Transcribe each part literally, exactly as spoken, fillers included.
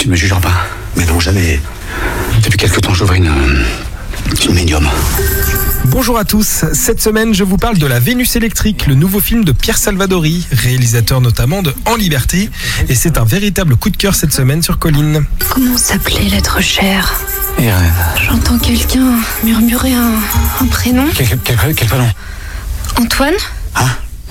ne me jugera pas. Mais non, jamais. Depuis quelque temps, j'ouvre une, euh, une médium. Bonjour à tous, cette semaine je vous parle de La Vénus électrique, le nouveau film de Pierre Salvadori, réalisateur notamment de En Liberté, et c'est un véritable coup de cœur cette semaine sur Colline. Comment s'appelait l'être cher? Irène. J'entends quelqu'un murmurer un, un prénom. Quel, quel, quel, quel prénom? Antoine? Hein?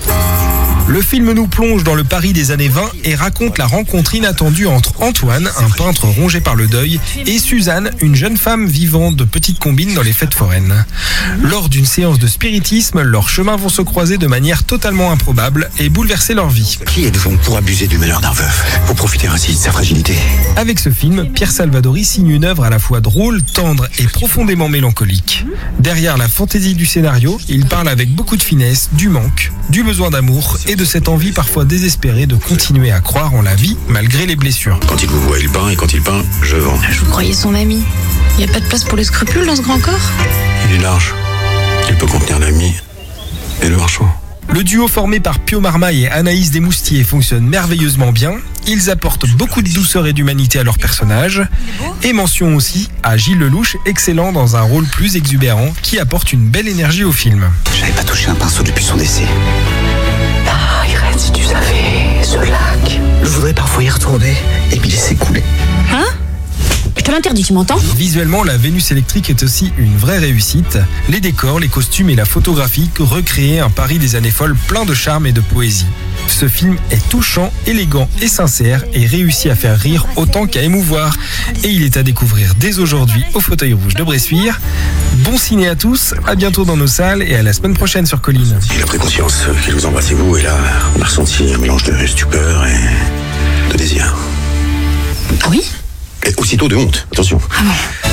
Le film nous plonge dans le Paris des années vingt et raconte la rencontre inattendue entre Antoine, un peintre rongé par le deuil, et Suzanne, une jeune femme vivant de petites combines dans les fêtes foraines. Lors d'une séance de spiritisme, leurs chemins vont se croiser de manière totalement improbable et bouleverser leur vie. Qui êtes-vous pour abuser du malheur d'un veuf? Pour profiter ainsi de sa fragilité? Avec ce film, Pierre Salvadori signe une œuvre à la fois drôle, tendre et profondément mélancolique. Derrière la fantaisie du scénario, il parle avec beaucoup de finesse du manque, du besoin d'amour et de cette envie parfois désespérée de continuer à croire en la vie malgré les blessures. Quand il vous voit, il peint, et quand il peint, je vends. Je vous croyais son ami. Il n'y a pas de place pour les scrupules dans ce grand corps? Il est large. Il peut contenir l'ami et le marchand. Le duo formé par Pio Marmaille et Anaïs Desmoustiers fonctionne merveilleusement bien. Ils apportent beaucoup de douceur et d'humanité à leurs personnages. Et mention aussi à Gilles Lelouch, excellent dans un rôle plus exubérant, qui apporte une belle énergie au film. J'avais pas touché un pinceau depuis son décès. Ah, Irène, si tu savais, ce lac. Je voudrais parfois y retourner et m'y laisser couler. Hein? Je te l'interdis, tu m'entends? Visuellement, La Vénus électrique est aussi une vraie réussite. Les décors, les costumes et la photographie recréent un Paris des années folles plein de charme et de poésie. Ce film est touchant, élégant et sincère et réussit à faire rire autant qu'à émouvoir. Et il est à découvrir dès aujourd'hui au Fauteuil Rouge de Bressuire. Bon ciné à tous, à bientôt dans nos salles et à la semaine prochaine sur Colline. Il a pris conscience qu'il vous embrassait vous, et là, on a ressenti un mélange de stupeur et de désir. Ah oui? Et aussitôt de honte, attention. Ah bon?